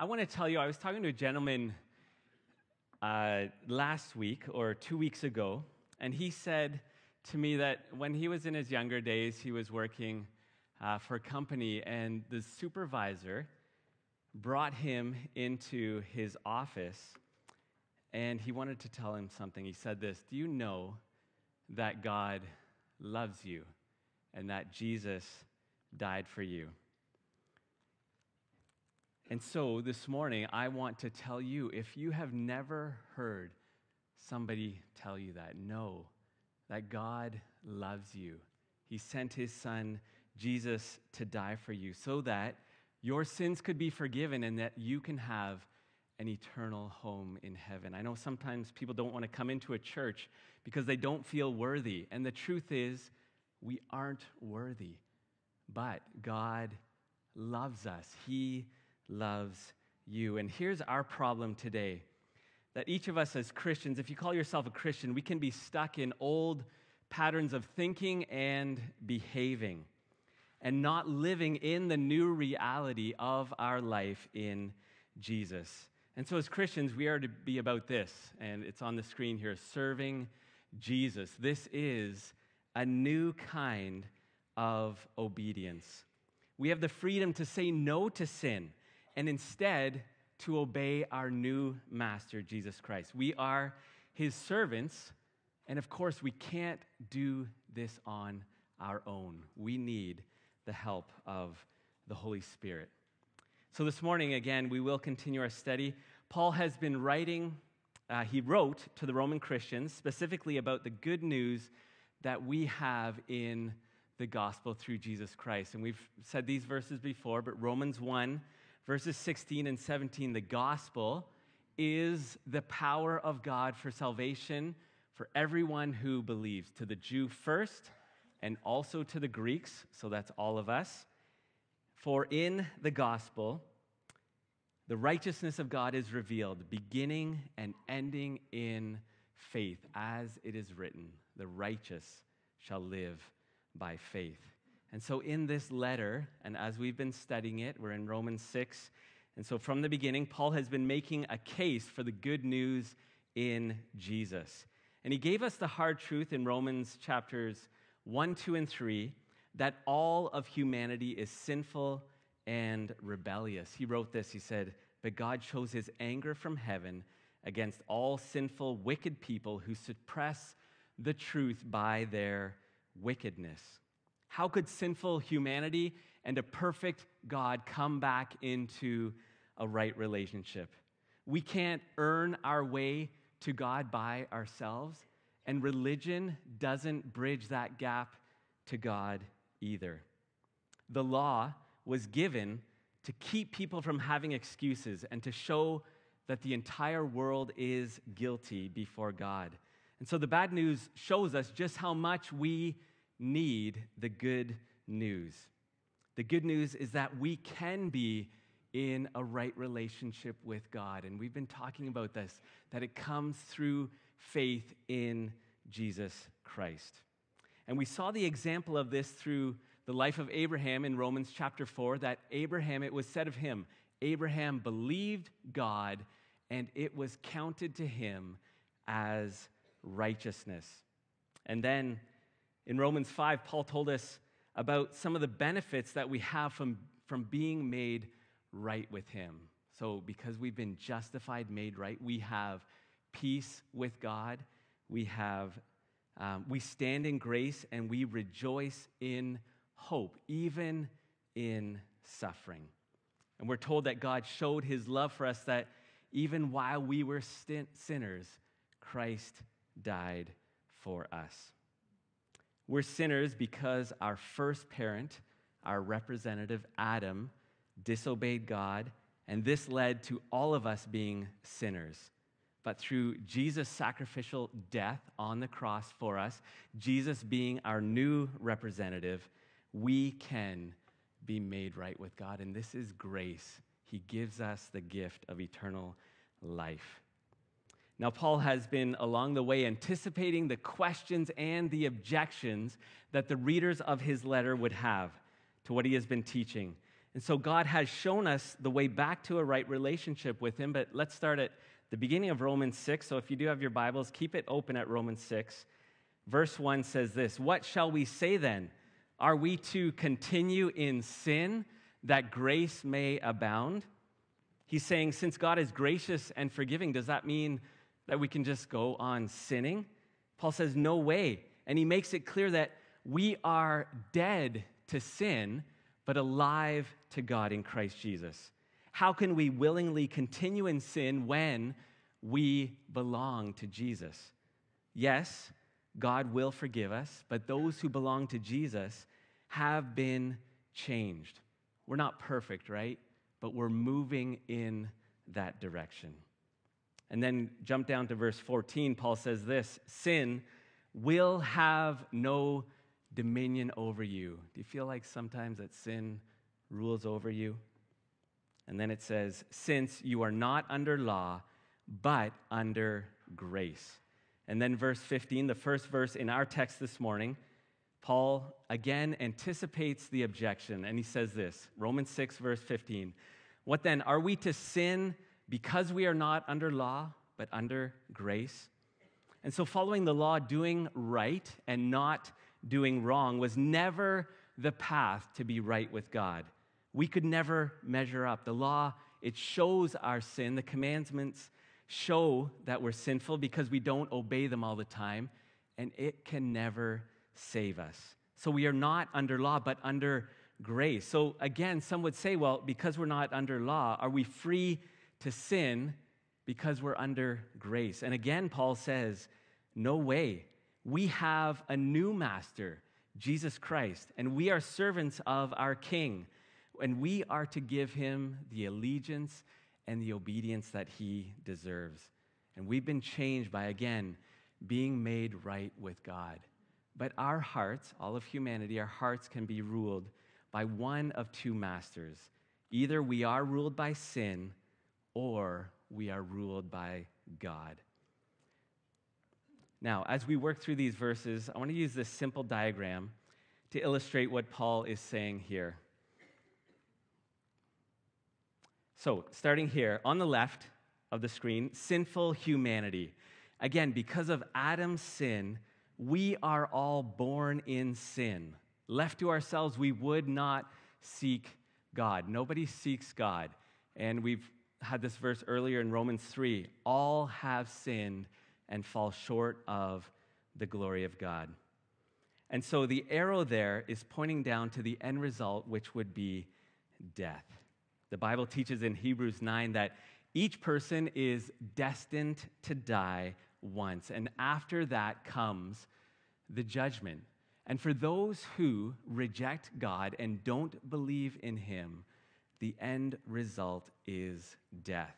I want to tell you, I was talking to a gentleman last week or 2 weeks ago, and he said to me that when he was in his younger days, he was working for a company, and the supervisor brought him into his office, and he wanted to tell him something. He said this: "Do you know that God loves you and that Jesus died for you?" And so this morning, I want to tell you, if you have never heard somebody tell you that, know that God loves you. He sent his son, Jesus, to die for you so that your sins could be forgiven and that you can have an eternal home in heaven. I know sometimes people don't want to come into a church because they don't feel worthy. And the truth is, we aren't worthy. But God loves us. He loves you. And here's our problem today, that each of us as Christians, if you call yourself a Christian, we can be stuck in old patterns of thinking and behaving and not living in the new reality of our life in Jesus. And so as Christians, we are to be about this, and it's on the screen here, serving Jesus. This is a new kind of obedience. We have the freedom to say no to sin and instead to obey our new master, Jesus Christ. We are his servants, and of course, we can't do this on our own. We need the help of the Holy Spirit. So this morning, again, we will continue our study. Paul has been writing, he wrote to the Roman Christians specifically about the good news that we have in the gospel through Jesus Christ. And we've said these verses before, but Romans 1, verses 16 and 17, the gospel is the power of God for salvation for everyone who believes, to the Jew first and also to the Greeks, so that's all of us. For in the gospel, the righteousness of God is revealed, beginning and ending in faith, as it is written, the righteous shall live by faith. And so in this letter, and as we've been studying it, we're in Romans 6, and so from the beginning, Paul has been making a case for the good news in Jesus. And he gave us the hard truth in Romans chapters 1, 2, and 3, that all of humanity is sinful and rebellious. He wrote this, he said, "But God shows his anger from heaven against all sinful, wicked people who suppress the truth by their wickedness." How could sinful humanity and a perfect God come back into a right relationship? We can't earn our way to God by ourselves, and religion doesn't bridge that gap to God either. The law was given to keep people from having excuses and to show that the entire world is guilty before God. And so the bad news shows us just how much we need the good news. The good news is that we can be in a right relationship with God. And we've been talking about this, that it comes through faith in Jesus Christ. And we saw the example of this through the life of Abraham in Romans chapter 4, that Abraham, it was said of him, Abraham believed God, and it was counted to him as righteousness. And then in Romans 5, Paul told us about some of the benefits that we have from being made right with him. So because we've been justified, made right, we have peace with God, we stand in grace, and we rejoice in hope, even in suffering. And we're told that God showed his love for us, that even while we were sinners, Christ died for us. We're sinners because our first parent, our representative, Adam, disobeyed God, and this led to all of us being sinners. But through Jesus' sacrificial death on the cross for us, Jesus being our new representative, we can be made right with God. And this is grace. He gives us the gift of eternal life. Now, Paul has been along the way anticipating the questions and the objections that the readers of his letter would have to what he has been teaching. And so God has shown us the way back to a right relationship with him. But let's start at the beginning of Romans 6. So if you do have your Bibles, keep it open at Romans 6. Verse 1 says this, "What shall we say then? Are we to continue in sin that grace may abound?" He's saying, since God is gracious and forgiving, does that mean that we can just go on sinning? Paul says, no way. And he makes it clear that we are dead to sin, but alive to God in Christ Jesus. How can we willingly continue in sin when we belong to Jesus? Yes, God will forgive us, but those who belong to Jesus have been changed. We're not perfect, right? But we're moving in that direction. And then jump down to verse 14. Paul says this, "Sin will have no dominion over you." Do you feel like sometimes that sin rules over you? And then it says, "Since you are not under law, but under grace." And then verse 15, the first verse in our text this morning, Paul again anticipates the objection, and he says this, Romans 6, verse 15, "What then? Are we to sin because we are not under law, but under grace?" And so following the law, doing right and not doing wrong was never the path to be right with God. We could never measure up. The law, it shows our sin. The commandments show that we're sinful because we don't obey them all the time, and it can never save us. So we are not under law, but under grace. So again, some would say, well, because we're not under law, are we free to sin because we're under grace? And again, Paul says, no way. We have a new master, Jesus Christ, and we are servants of our King, and we are to give him the allegiance and the obedience that he deserves. And we've been changed by, again, being made right with God. But our hearts, all of humanity, our hearts can be ruled by one of two masters. Either we are ruled by sin or we are ruled by God. Now, as we work through these verses, I want to use this simple diagram to illustrate what Paul is saying here. So, starting here, on the left of the screen, sinful humanity. Again, because of Adam's sin, we are all born in sin. Left to ourselves, we would not seek God. Nobody seeks God. And we've had this verse earlier in Romans 3. All have sinned and fall short of the glory of God. And so the arrow there is pointing down to the end result, which would be death. The Bible teaches in Hebrews 9 that each person is destined to die once, and after that comes the judgment. And for those who reject God and don't believe in him, the end result is death.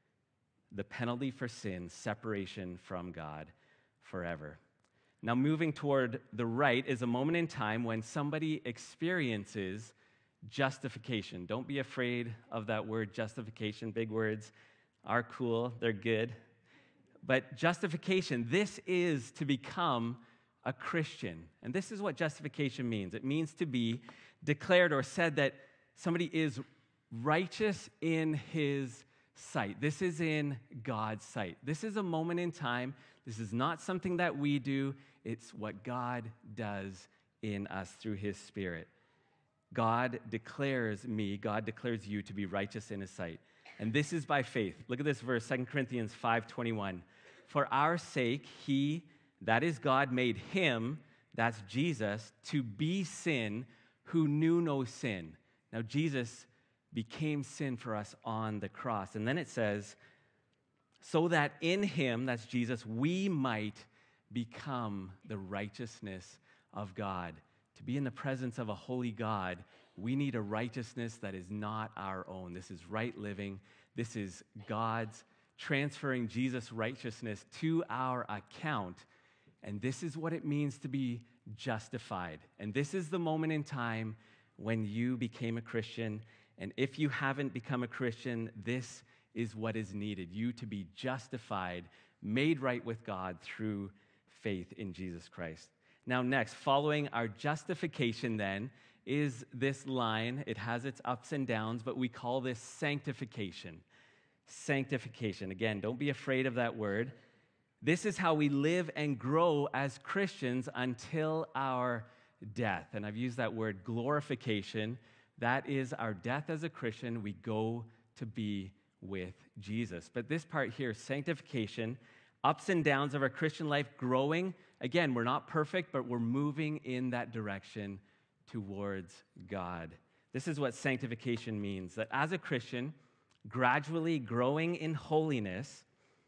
The penalty for sin, separation from God forever. Now, moving toward the right is a moment in time when somebody experiences justification. Don't be afraid of that word justification. Big words are cool, they're good. But justification, this is to become a Christian. And this is what justification means. It means to be declared or said that somebody is righteous in his sight. This is in God's sight. This is a moment in time. This is not something that we do. It's what God does in us through his Spirit. God declares me, God declares you to be righteous in his sight. And this is by faith. Look at this verse, 2 Corinthians 5:21. For our sake, he, that is God, made him, that's Jesus, to be sin who knew no sin. Now, Jesus became sin for us on the cross. And then it says, so that in him, that's Jesus, we might become the righteousness of God. To be in the presence of a holy God, we need a righteousness that is not our own. This is right living. This is God's transferring Jesus' righteousness to our account. And this is what it means to be justified. And this is the moment in time when you became a Christian. And if you haven't become a Christian, this is what is needed. You to be justified, made right with God through faith in Jesus Christ. Now, next, following our justification then is this line. It has its ups and downs, but we call this sanctification. Sanctification. Again, don't be afraid of that word. This is how we live and grow as Christians until our death. And I've used that word glorification. That is our death as a Christian. We go to be with Jesus. But this part here, sanctification, ups and downs of our Christian life, growing. Again, we're not perfect, but we're moving in that direction towards God. This is what sanctification means, that as a Christian, gradually growing in holiness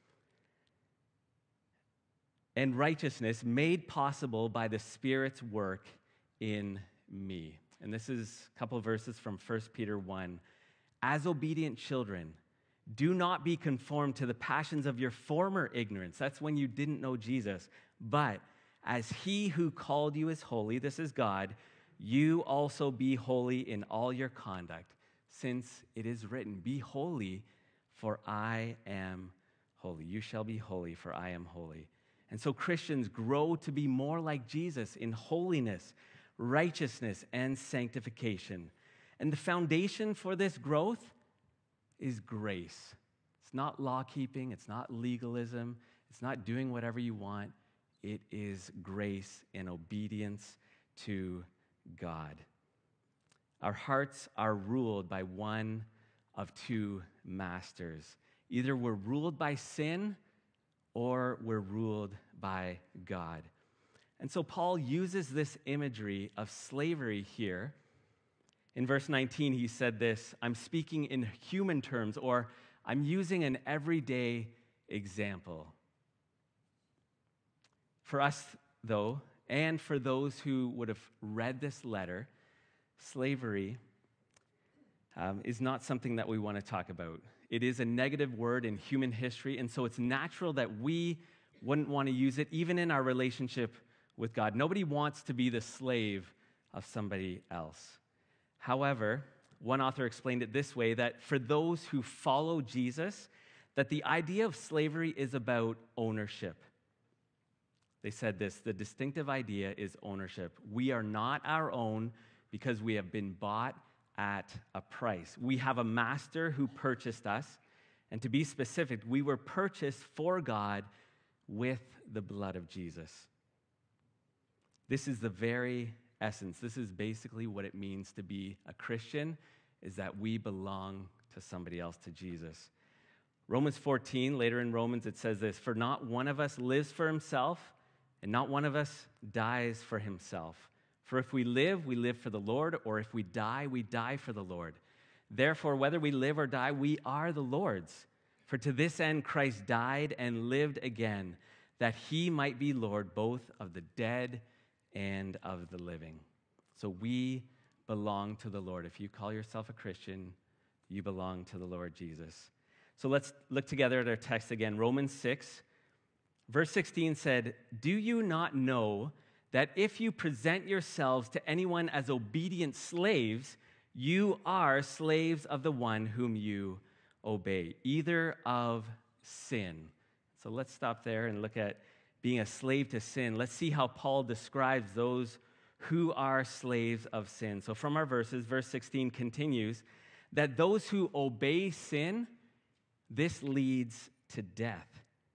and righteousness made possible by the Spirit's work in me. And this is a couple of verses from 1 Peter 1. As obedient children, do not be conformed to the passions of your former ignorance. That's when you didn't know Jesus. But as he who called you is holy, this is God, you also be holy in all your conduct, since it is written, be holy, for I am holy. You shall be holy, for I am holy. And so Christians grow to be more like Jesus in holiness, righteousness, and sanctification. And the foundation for this growth is grace. It's not law-keeping. It's not legalism. It's not doing whatever you want. It is grace and obedience to God. Our hearts are ruled by one of two masters. Either we're ruled by sin or we're ruled by God. And so Paul uses this imagery of slavery here. In verse 19, he said this, I'm speaking in human terms, or I'm using an everyday example. For us, though, and for those who would have read this letter, slavery is not something that we want to talk about. It is a negative word in human history, and so it's natural that we wouldn't want to use it even in our relationship with God. Nobody wants to be the slave of somebody else. However, one author explained it this way, that for those who follow Jesus, that the idea of slavery is about ownership. They said this, the distinctive idea is ownership. We are not our own because we have been bought at a price. We have a master who purchased us, and to be specific, we were purchased for God with the blood of Jesus. This is the very essence. This is basically what it means to be a Christian, is that we belong to somebody else, to Jesus. Romans 14, later in Romans, it says this, for not one of us lives for himself, and not one of us dies for himself. For if we live for the Lord, or if we die for the Lord. Therefore, whether we live or die, we are the Lord's. For to this end Christ died and lived again, that he might be Lord both of the dead and of the living. So we belong to the Lord. If you call yourself a Christian, you belong to the Lord Jesus. So let's look together at our text again. Romans 6, verse 16 said, do you not know that if you present yourselves to anyone as obedient slaves, you are slaves of the one whom you obey, either of sin. So let's stop there and look at being a slave to sin. Let's see how Paul describes those who are slaves of sin. So from our verses, verse 16 continues that those who obey sin, this leads to death.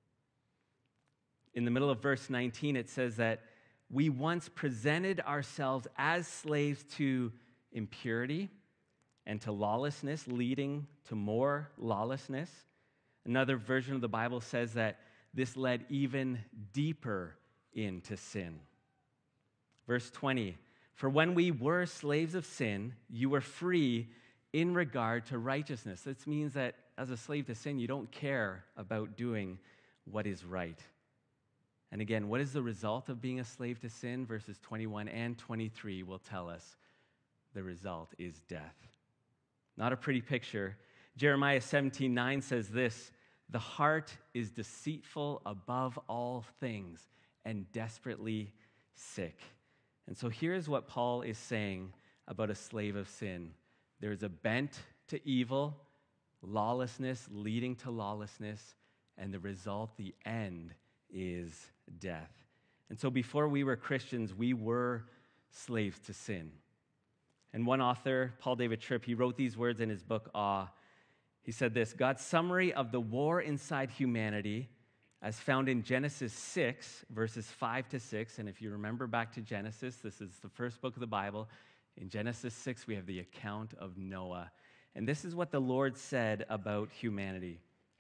In the middle of verse 19, it says that we once presented ourselves as slaves to impurity and to lawlessness, leading to more lawlessness. Another version of the Bible says that this led even deeper into sin. Verse 20, for when we were slaves of sin, you were free in regard to righteousness. This means that as a slave to sin, you don't care about doing what is right. And again, what is the result of being a slave to sin? Verses 21 and 23 will tell us the result is death. Not a pretty picture. Jeremiah 17:9 says this, the heart is deceitful above all things and desperately sick. And so here's what Paul is saying about a slave of sin. There's a bent to evil, lawlessness leading to lawlessness, and the result, the end, is death. And so before we were Christians, we were slaves to sin. And one author, Paul David Tripp, he wrote these words in his book, Awe. He said this: God's summary of the war inside humanity, as found in Genesis 6, verses 5 to 6. And if you remember back to Genesis, this is the first book of the Bible. In Genesis 6, we have the account of Noah. And this is what the Lord said about humanity.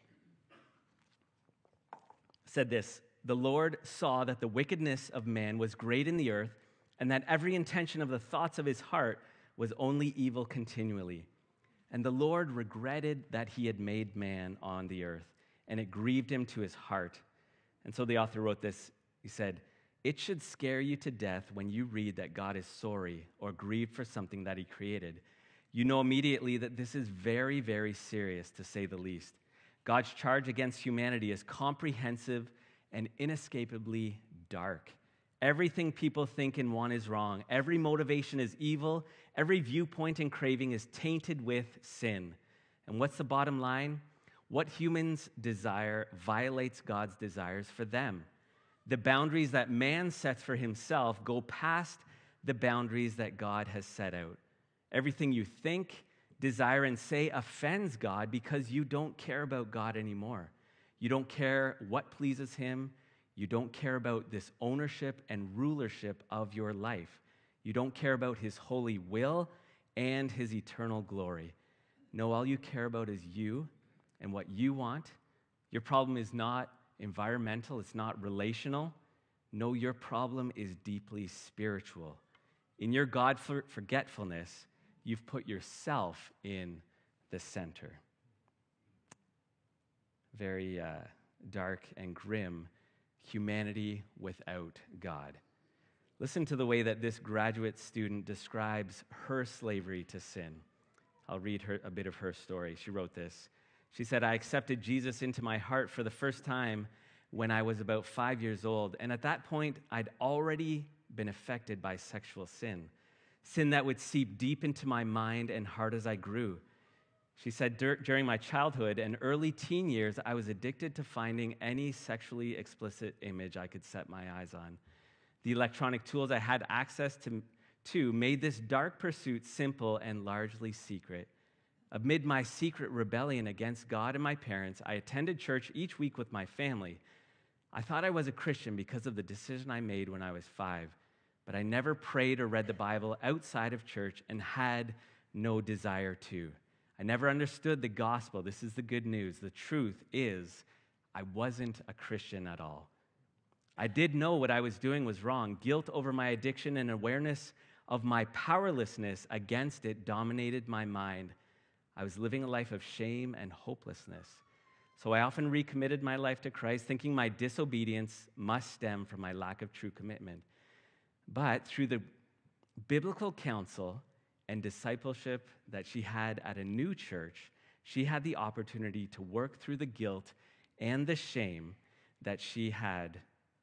Said this: The Lord saw that the wickedness of man was great in the earth, and that every intention of the thoughts of his heart was only evil continually. And the Lord regretted that he had made man on the earth, and it grieved him to his heart. And so the author wrote this. He said, "It should scare you to death when you read that God is sorry or grieved for something that he created. You know immediately that this is very, very serious, to say the least. God's charge against humanity is comprehensive and inescapably dark. Everything people think and want is wrong. Every motivation is evil. Every viewpoint and craving is tainted with sin. And what's the bottom line? What humans desire violates God's desires for them. The boundaries that man sets for himself go past the boundaries that God has set out. Everything you think, desire, and say offends God because you don't care about God anymore. You don't care what pleases him. You don't care about this ownership and rulership of your life. You don't care about his holy will and his eternal glory. No, all you care about is you and what you want. Your problem is not environmental. It's not relational. No, your problem is deeply spiritual. In your God forgetfulness, you've put yourself in the center." Very dark and grim. Humanity without God. Listen to the way that this graduate student describes her slavery to sin. I'll read her a bit of her story. She wrote this. She said, "I accepted Jesus into my heart for the first time when I was about 5 years old. And at that point, I'd already been affected by sexual sin that would seep deep into my mind and heart as I grew. She said, during my childhood and early teen years, I was addicted to finding any sexually explicit image I could set my eyes on. The electronic tools I had access to made this dark pursuit simple and largely secret. Amid my secret rebellion against God and my parents, I attended church each week with my family. I thought I was a Christian because of the decision I made when I was 5, but I never prayed or read the Bible outside of church and had no desire to. I never understood the gospel. This is the good news. The truth is, I wasn't a Christian at all. I did know what I was doing was wrong. Guilt over my addiction and awareness of my powerlessness against it dominated my mind. I was living a life of shame and hopelessness. So I often recommitted my life to Christ, thinking my disobedience must stem from my lack of true commitment. But through the biblical counsel and discipleship that she had at a new church, she had the opportunity to work through the guilt and the shame that she had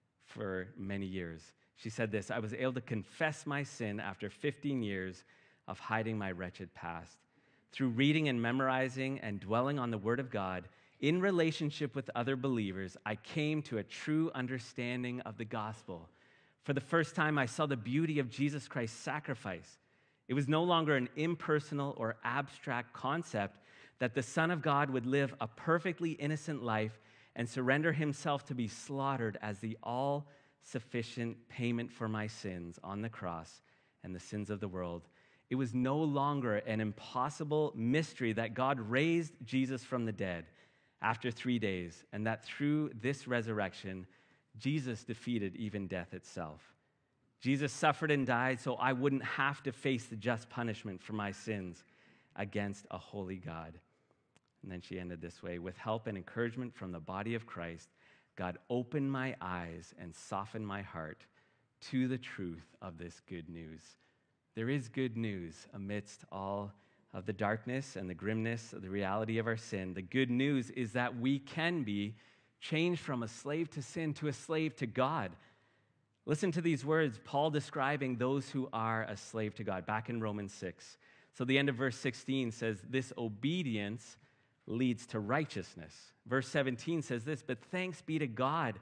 for many years. She said this: "I was able to confess my sin after 15 years of hiding my wretched past. Through reading and memorizing and dwelling on the Word of God in relationship with other believers, I came to a true understanding of the gospel. For the first time, I saw the beauty of Jesus Christ's sacrifice. It was no longer an impersonal or abstract concept that the Son of God would live a perfectly innocent life and surrender himself to be slaughtered as the all-sufficient payment for my sins on the cross and the sins of the world. It was no longer an impossible mystery that God raised Jesus from the dead after 3 days, and that through this resurrection, Jesus defeated even death itself. Jesus suffered and died so I wouldn't have to face the just punishment for my sins against a holy God." And then she ended this way: "With help and encouragement from the body of Christ, God opened my eyes and softened my heart to the truth of this good news." There is good news amidst all of the darkness and the grimness of the reality of our sin. The good news is that we can be changed from a slave to sin to a slave to God. Listen to these words, Paul describing those who are a slave to God, back in Romans 6. So the end of verse 16 says, "This obedience leads to righteousness." Verse 17 says this, "But thanks be to God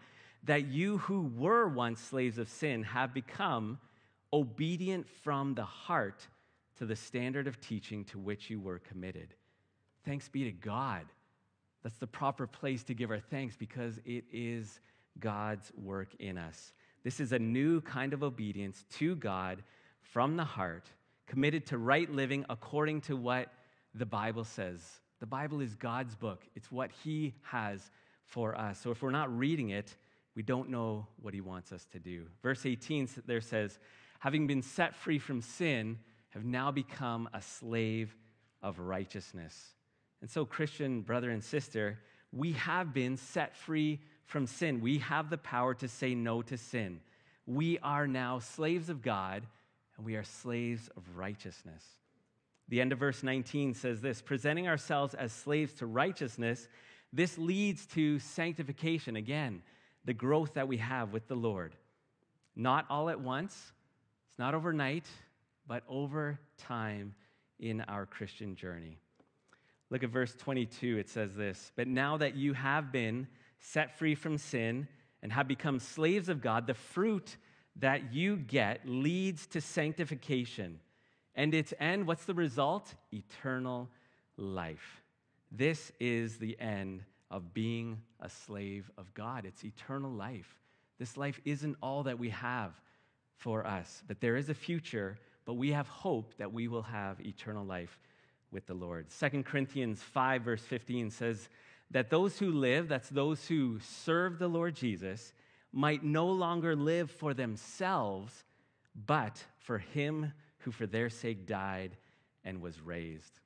that you who were once slaves of sin have become obedient from the heart to the standard of teaching to which you were committed. Thanks be to God. That's the proper place to give our thanks because it is God's work in us. This is a new kind of obedience to God from the heart, committed to right living according to what the Bible says. The Bible is God's book. It's what He has for us. So if we're not reading it, we don't know what He wants us to do. Verse 18 there says, having been set free from sin, have now become a slave of righteousness. And so, Christian brother and sister, we have been set free from sin. We have the power to say no to sin. We are now slaves of God, and we are slaves of righteousness. The end of verse 19 says this, presenting ourselves as slaves to righteousness, this leads to sanctification. Again, the growth that we have with the Lord. Not all at once, it's not overnight, but over time in our Christian journey. Look at verse 22. It says this, but now that you have been set free from sin and have become slaves of God, the fruit that you get leads to sanctification. And its end, what's the result? Eternal life. This is the end of being a slave of God. It's eternal life. This life isn't all that we have for us, but there is a future, but we have hope that we will have eternal life with the Lord. 2 Corinthians 5, verse 15 says that those who live, that's those who serve the Lord Jesus, might no longer live for themselves, but for Him who for their sake died and was raised.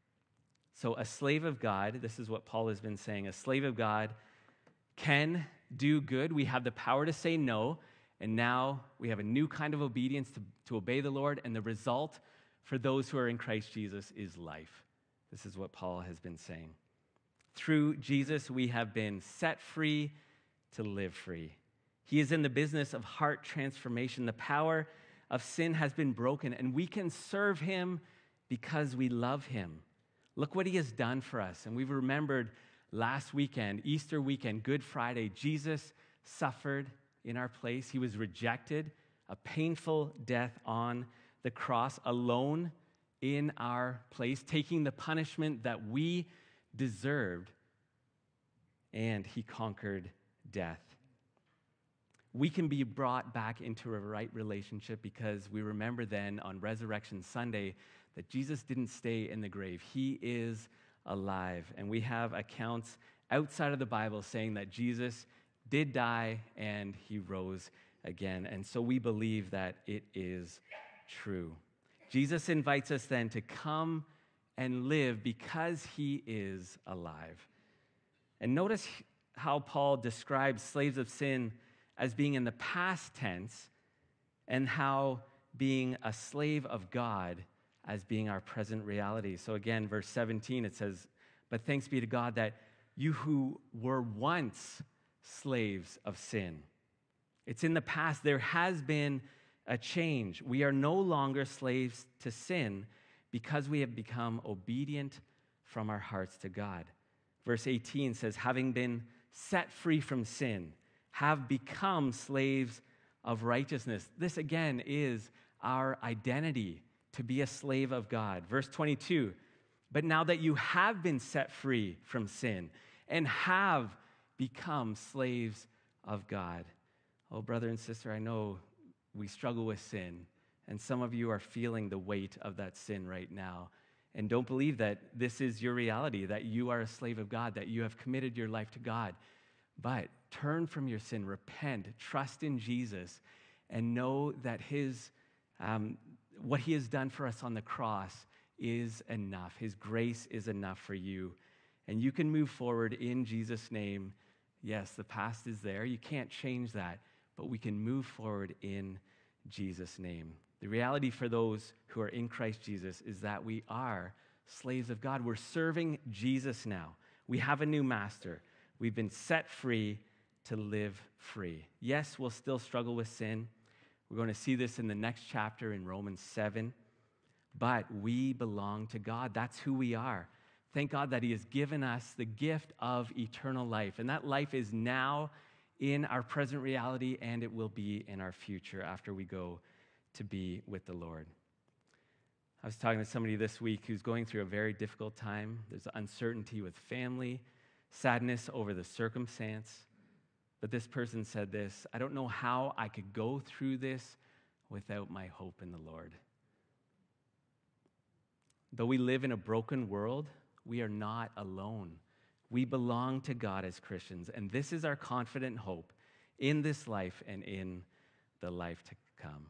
So a slave of God, this is what Paul has been saying, a slave of God can do good. We have the power to say no, and now we have a new kind of obedience to obey the Lord, and the result for those who are in Christ Jesus is life. This is what Paul has been saying. Through Jesus, we have been set free to live free. He is in the business of heart transformation. The power of sin has been broken, and we can serve Him because we love Him. Look what He has done for us. And we've remembered last weekend, Easter weekend, Good Friday, Jesus suffered in our place. He was rejected, a painful death on the cross, alone in our place, taking the punishment that we deserved, and He conquered death. We can be brought back into a right relationship because we remember then on Resurrection Sunday that Jesus didn't stay in the grave. He is alive. And we have accounts outside of the Bible saying that Jesus did die and He rose again. And so we believe that it is true. Jesus invites us then to come and live because He is alive. And notice how Paul describes slaves of sin as being in the past tense, and how being a slave of God as being our present reality. So again, verse 17, it says, but thanks be to God that you who were once slaves of sin. It's in the past. There has been a change. We are no longer slaves to sin because we have become obedient from our hearts to God. Verse 18 says, having been set free from sin, have become slaves of righteousness. This again is our identity, to be a slave of God. Verse 22, but now that you have been set free from sin and have become slaves of God. Oh, brother and sister, I know we struggle with sin, and some of you are feeling the weight of that sin right now. And don't believe that this is your reality, that you are a slave of God, that you have committed your life to God. But turn from your sin, repent, trust in Jesus, and know that what He has done for us on the cross is enough. His grace is enough for you. And you can move forward in Jesus' name. Yes, the past is there. You can't change that, but we can move forward in Jesus' name. The reality for those who are in Christ Jesus is that we are slaves of God. We're serving Jesus now. We have a new master. We've been set free to live free. Yes, we'll still struggle with sin. We're going to see this in the next chapter in Romans 7. But we belong to God. That's who we are. Thank God that He has given us the gift of eternal life. And that life is now in our present reality, and it will be in our future after we go to be with the Lord. I was talking to somebody this week who's going through a very difficult time. There's uncertainty with family, sadness over the circumstance. But this person said this: I don't know how I could go through this without my hope in the Lord. Though we live in a broken world, we are not alone. We belong to God as Christians, and this is our confident hope in this life and in the life to come.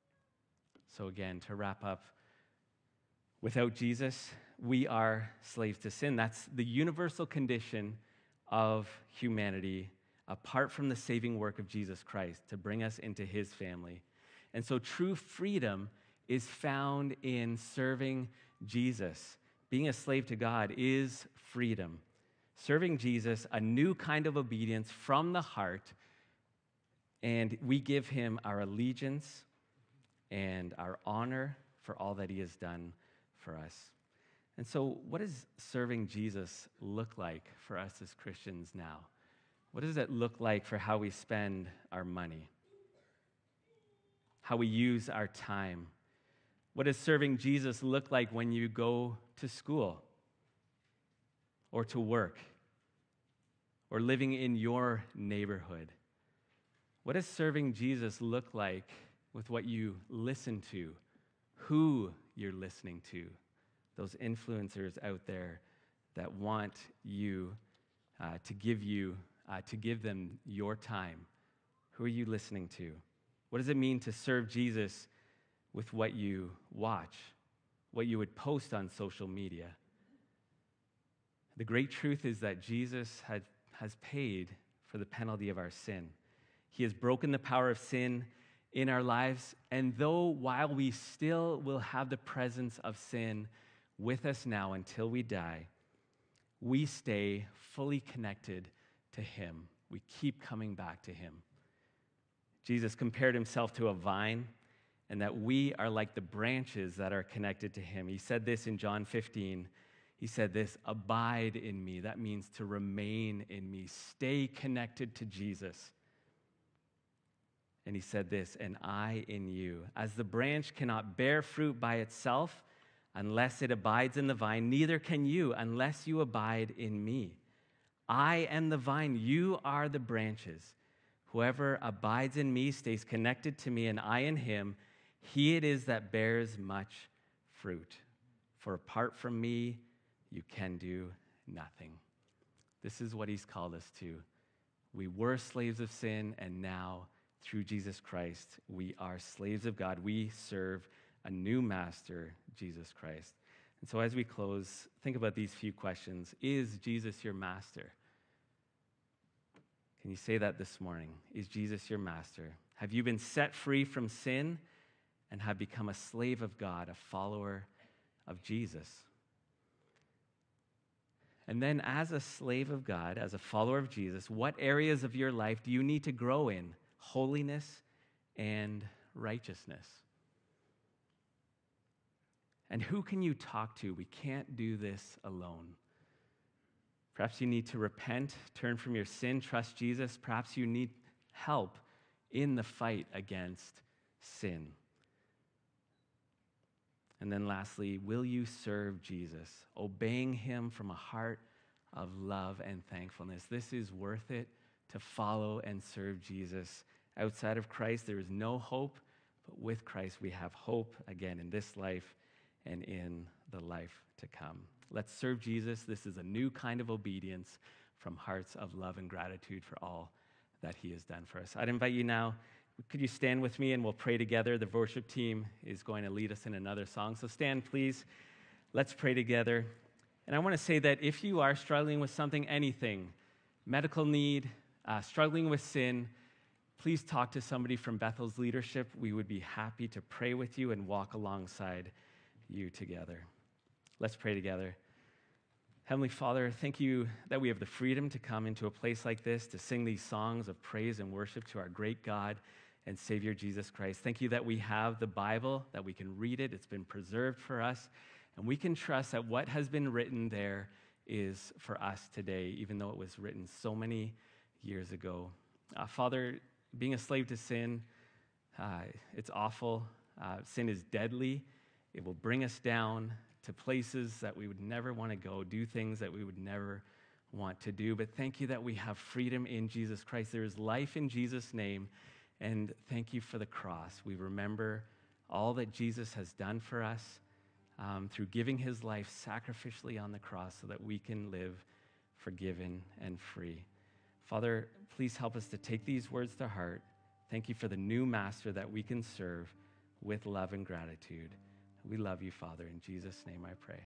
So again, to wrap up, without Jesus, we are slaves to sin. That's the universal condition of humanity, apart from the saving work of Jesus Christ to bring us into his family. And so true freedom is found in serving Jesus. Being a slave to God is freedom. Serving Jesus, a new kind of obedience from the heart, and we give him our allegiance and our honor for all that he has done for us. And so what does serving Jesus look like for us as Christians now? What does it look like for how we spend our money? How we use our time? What does serving Jesus look like when you go to school or to work or living in your neighborhood? What does serving Jesus look like with what you listen to, who you're listening to, those influencers out there that want you to give them your time? Who are you listening to? What does it mean to serve Jesus with what you watch, what you would post on social media? The great truth is that Jesus has paid for the penalty of our sin. He has broken the power of sin in our lives, and though while we still will have the presence of sin with us now until we die, we stay fully connected to him. We keep coming back to him. Jesus compared himself to a vine, and that we are like the branches that are connected to him. He said this in John 15. He said this: abide in me. That means to remain in me. Stay connected to Jesus. And he said this: and I in you. As the branch cannot bear fruit by itself unless it abides in the vine, neither can you unless you abide in me. I am the vine, you are the branches. Whoever abides in me stays connected to me, and I in him. He it is that bears much fruit. For apart from me, you can do nothing. This is what he's called us to. We were slaves of sin, and now, through Jesus Christ, we are slaves of God. We serve a new master, Jesus Christ. And so as we close, think about these few questions. Is Jesus your master? Can you say that this morning? Is Jesus your master? Have you been set free from sin and have become a slave of God, a follower of Jesus? And then as a slave of God, as a follower of Jesus, what areas of your life do you need to grow in? Holiness and righteousness. And who can you talk to? We can't do this alone. Perhaps you need to repent, turn from your sin, trust Jesus. Perhaps you need help in the fight against sin. And then lastly, will you serve Jesus, obeying him from a heart of love and thankfulness? This is worth it, to follow and serve Jesus. Outside of Christ, there is no hope, but with Christ we have hope, again, in this life and in the life to come. Let's serve Jesus. This is a new kind of obedience from hearts of love and gratitude for all that he has done for us. I'd invite you now, could you stand with me and we'll pray together? The worship team is going to lead us in another song. So stand, please. Let's pray together. And I want to say that if you are struggling with something, anything, medical need, struggling with sin, please talk to somebody from Bethel's leadership. We would be happy to pray with you and walk alongside you together. Let's pray together. Heavenly Father, thank you that we have the freedom to come into a place like this, to sing these songs of praise and worship to our great God and Savior Jesus Christ. Thank you that we have the Bible, that we can read it. It's been preserved for us, and we can trust that what has been written there is for us today, even though it was written so many years ago. Father, being a slave to sin, it's awful. Sin is deadly. It will bring us down to places that we would never want to go, do things that we would never want to do. But thank you that we have freedom in Jesus Christ. There is life in Jesus' name. And thank you for the cross. We remember all that Jesus has done for us through giving his life sacrificially on the cross so that we can live forgiven and free. Father, please help us to take these words to heart. Thank you for the new master that we can serve with love and gratitude. We love you, Father. In Jesus' name I pray.